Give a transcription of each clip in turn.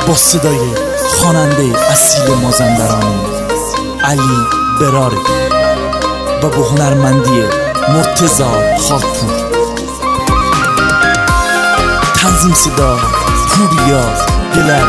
با صدای خواننده اصیل مازندرانی علی براری و با هنرمندی مرتضی خاکپور. تنظیم صدا پوریا گلر.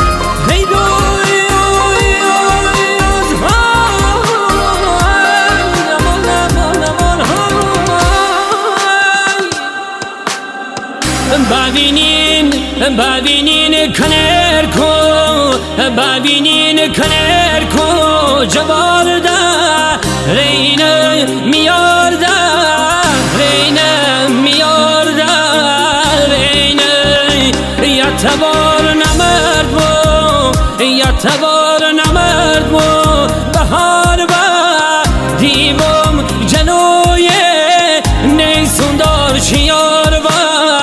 ببینین کنر کو، ببینین کنر کو جوار ده رینه میار ده، رینه میار ده، رینه یتبار نمرد بو، یتبار نمرد بو بهار با دیوم جنوی نیسون دار شیار با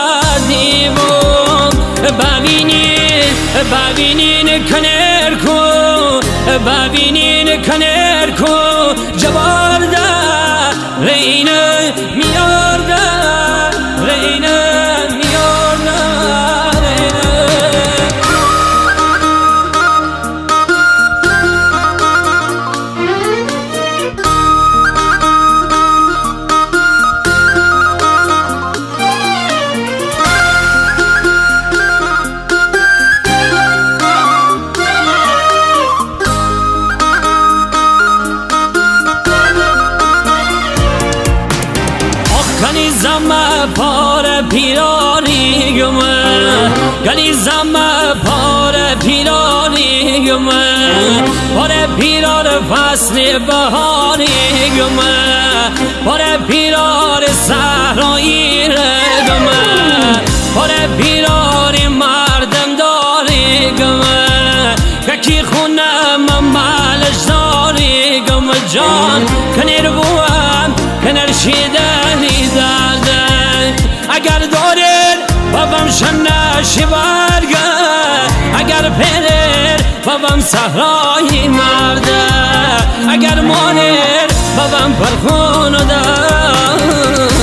ببینین کنر کو، ببینین کنر کو جوار ده رینه میار ده، رینه میار ده، زما پار پیرانی گمه، گلی زما پار پیرانی گمه، پار پیرار فصل بهاری گمه، پار پیرار صحرایی گمه، پار پیرار مردم داری گمه، ککی خونم مالش داری گمه جان کنیر بوام کنر شیدنی داده اگر داریر بابم شنشی برگه اگر پریر بابم صحرایی مرده اگر مانیر بابم پرخون داده.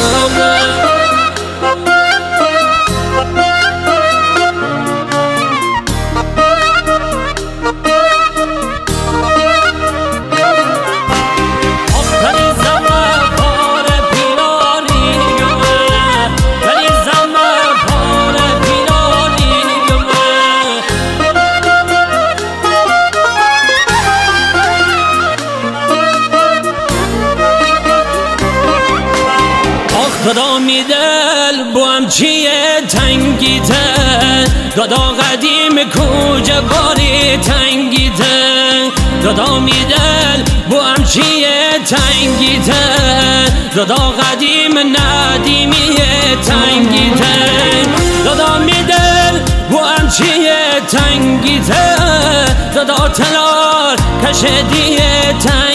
دادا میدل بو هم چیه تنگیته، دادا قدیم کوجه باری تنگیته، دادا میدل بو هم چیه تنگیته، دادا قدیم ندیمیه تنگیته، دادا میدل بو هم چیه تنگیته، دادا تلار کشدیه تنگیته.